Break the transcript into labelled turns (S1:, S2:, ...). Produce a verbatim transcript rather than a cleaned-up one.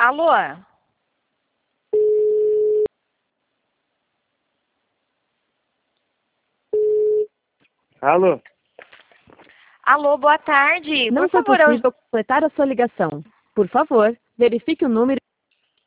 S1: Alô?
S2: Alô?
S1: Alô, boa tarde.
S3: Não
S1: Por
S3: foi
S1: favor, eu...
S3: possível completar a sua ligação. Por favor, verifique o número